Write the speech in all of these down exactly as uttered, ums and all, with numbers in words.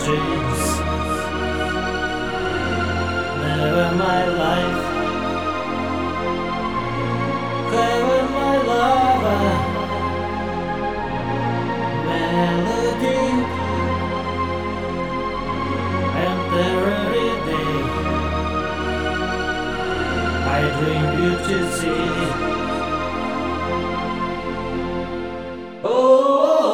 dreams, never my life. Heaven, my lover, melody, and every day I dream you to see. Oh.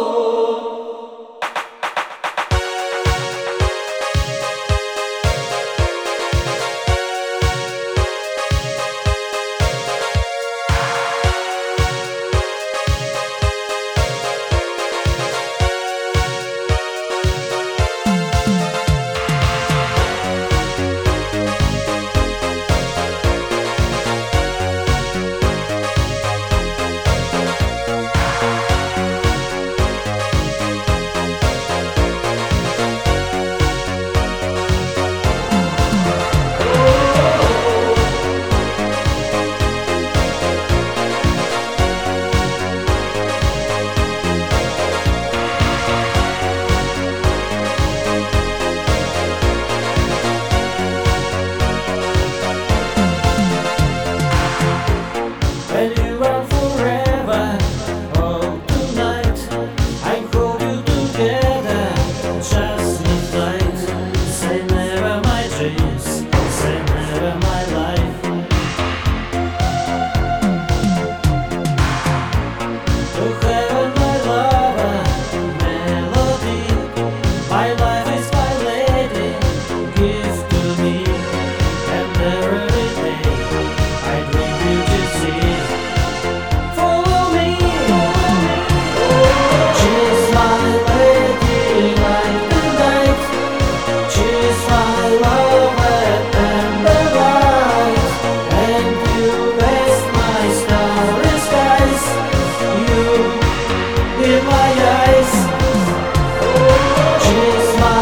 When you are forever, oh tonight I hold you together, just midnight. Say never my dreams, say never my life. To heaven my lover, melody, my life is my lady, give to me, and every day I dream you to see. In my eyes, she's my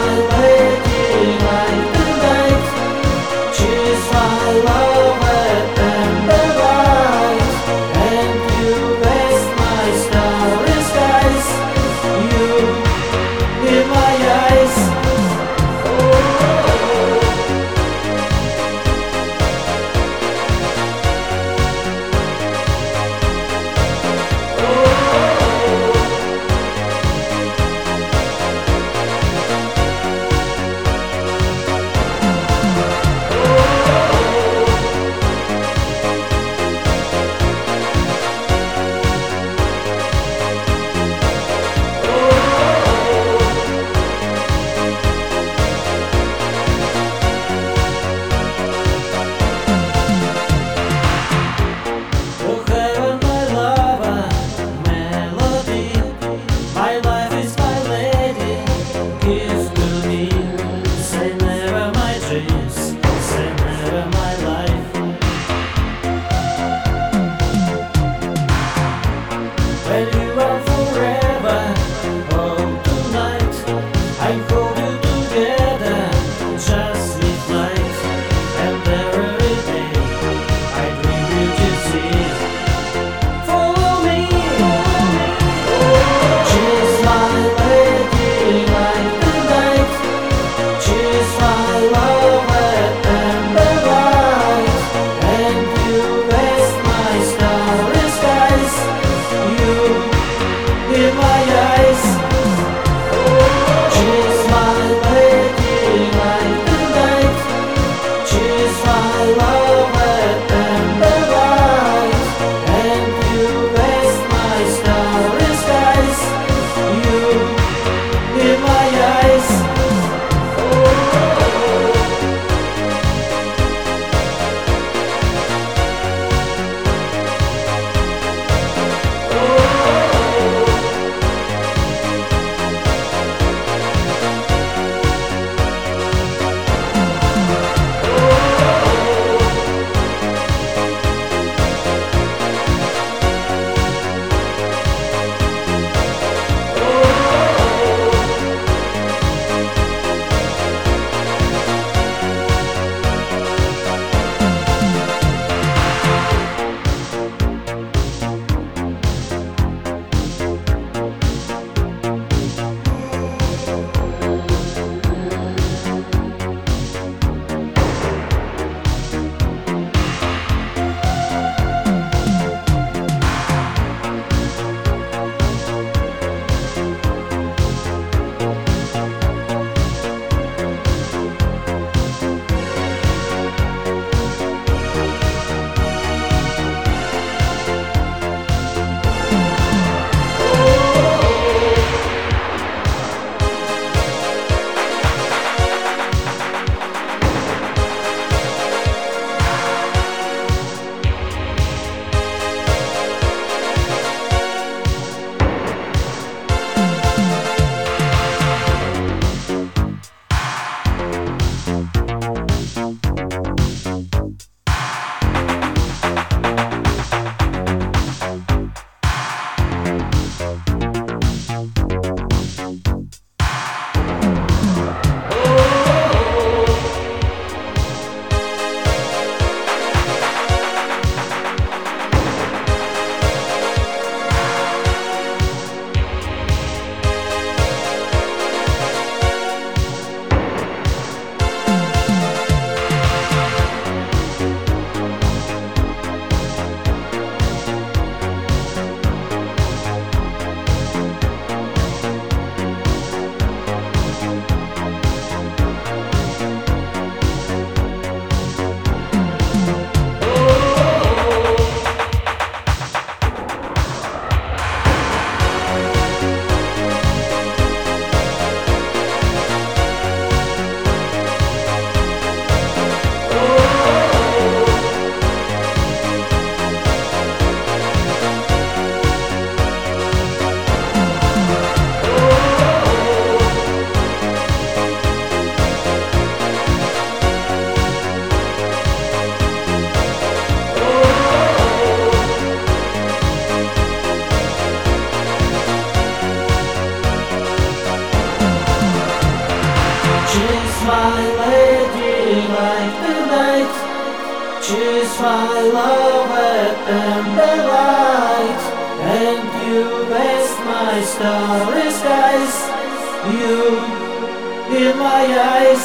my lady like the night. She's my love and the light. And you best my starry skies. You in my eyes.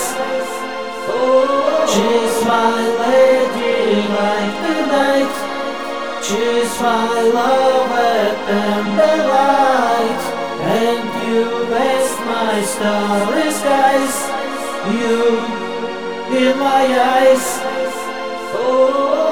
She's my lady like the night. She's my love and the light. And you best my starry skies. You in my eyes. Oh.